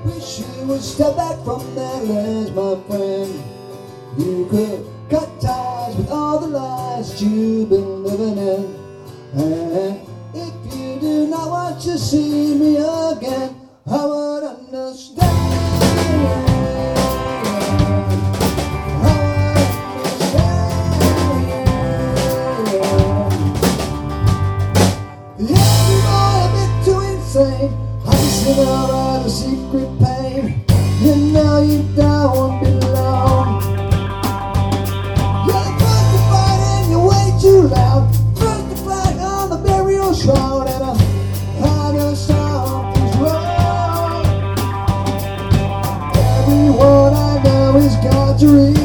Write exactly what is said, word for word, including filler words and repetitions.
wish you would step back from that ledge, my friend. You could cut ties with all the lies you've been living in. And if you do not want to see me again, I would understand. I'm sitting out a secret pain, and now you don't belong. You're the first to fight and you're way too loud. First to flag on the burial shroud, and I, I know something's wrong. Everyone I know has got to read.